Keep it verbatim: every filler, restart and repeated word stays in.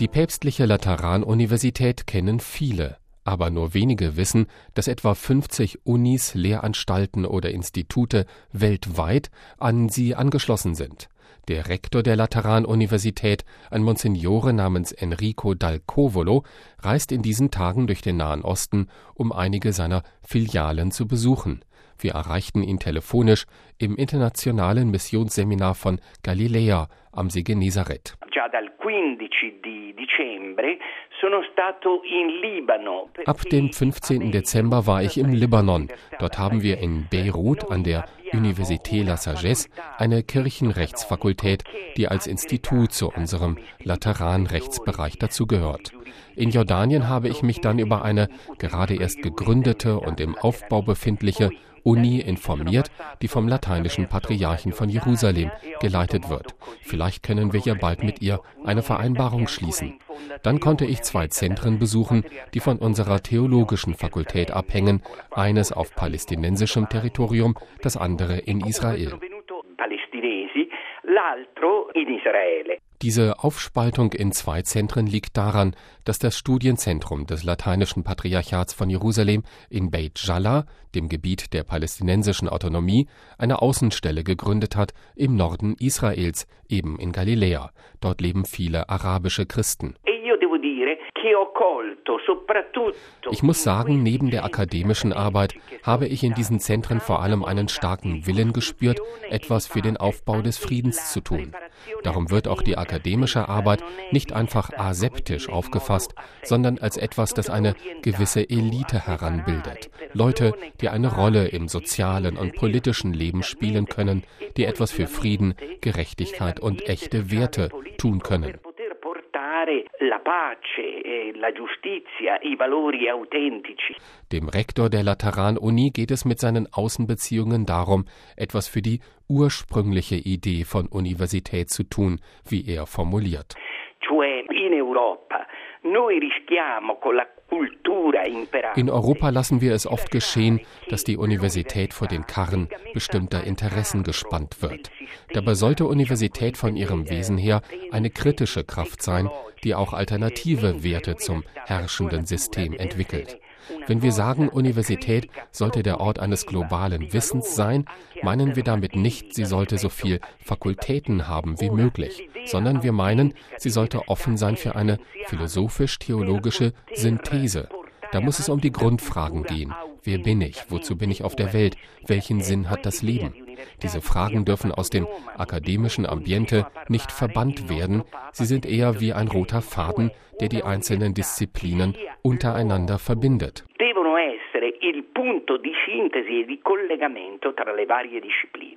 Die Päpstliche Lateranuniversität kennen viele, aber nur wenige wissen, dass etwa fünfzig Unis, Lehranstalten oder Institute weltweit an sie angeschlossen sind. Der Rektor der Lateranuniversität, ein Monsignore namens Enrico Dal Covolo, reist in diesen Tagen durch den Nahen Osten, um einige seiner Filialen zu besuchen. Wir erreichten ihn telefonisch im internationalen Missionsseminar von Galiläa am See Genezareth. Ab dem fünfzehnten Dezember war ich im Libanon. Dort haben wir in Beirut an der Université La Sagesse eine Kirchenrechtsfakultät, die als Institut zu unserem Lateranrechtsbereich dazugehört. In Jordanien habe ich mich dann über eine gerade erst gegründete und im Aufbau befindliche Uni informiert, die vom lateinischen Patriarchen von Jerusalem geleitet wird. Vielleicht können wir ja bald mit ihr eine Vereinbarung schließen. Dann konnte ich zwei Zentren besuchen, die von unserer theologischen Fakultät abhängen, eines auf palästinensischem Territorium, das andere in Israel. Diese Aufspaltung in zwei Zentren liegt daran, dass das Studienzentrum des lateinischen Patriarchats von Jerusalem in Beit Jala, dem Gebiet der palästinensischen Autonomie, eine Außenstelle gegründet hat im Norden Israels, eben in Galiläa. Dort leben viele arabische Christen. Ich muss sagen, neben der akademischen Arbeit habe ich in diesen Zentren vor allem einen starken Willen gespürt, etwas für den Aufbau des Friedens zu tun. Darum wird auch die akademische Arbeit nicht einfach aseptisch aufgefasst, sondern als etwas, das eine gewisse Elite heranbildet. Leute, die eine Rolle im sozialen und politischen Leben spielen können, die etwas für Frieden, Gerechtigkeit und echte Werte tun können. Dem Rektor der Lateranuni geht es mit seinen Außenbeziehungen darum, etwas für die ursprüngliche Idee von Universität zu tun, wie er formuliert. In Europa lassen wir es oft geschehen, dass die Universität vor den Karren bestimmter Interessen gespannt wird. Dabei sollte Universität von ihrem Wesen her eine kritische Kraft sein, die auch alternative Werte zum herrschenden System entwickelt. Wenn wir sagen, Universität sollte der Ort eines globalen Wissens sein, meinen wir damit nicht, sie sollte so viel Fakultäten haben wie möglich, sondern wir meinen, sie sollte offen sein für eine philosophisch-theologische Synthese. Da muss es um die Grundfragen gehen. Wer bin ich? Wozu bin ich auf der Welt? Welchen Sinn hat das Leben? Diese Fragen dürfen aus dem akademischen Ambiente nicht verbannt werden. Sie sind eher wie ein roter Faden, der die einzelnen Disziplinen untereinander verbindet. Devono essere il punto di sintesi e di collegamento tra le varie discipline.